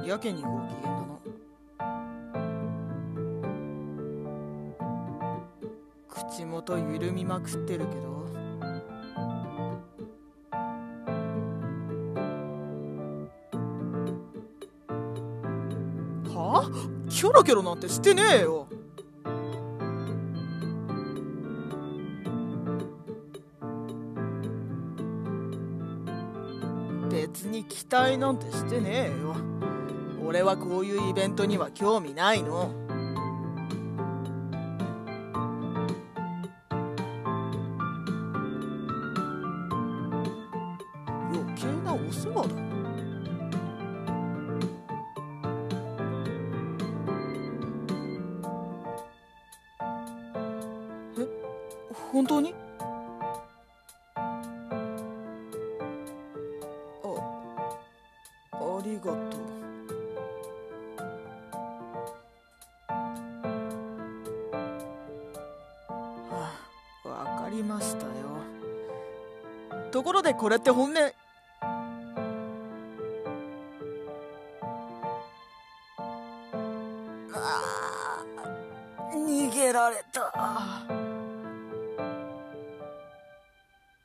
やけにご機嫌だな。口元緩みまくってるけど。はあ？キョロキョロなんてしてねえよ。別に期待なんてしてねえよ。俺はこういうイベントには興味ないの。余計なお世話だ。え、本当に？ありがとう。わかりましたよ。ところでこれって本命？逃げられた。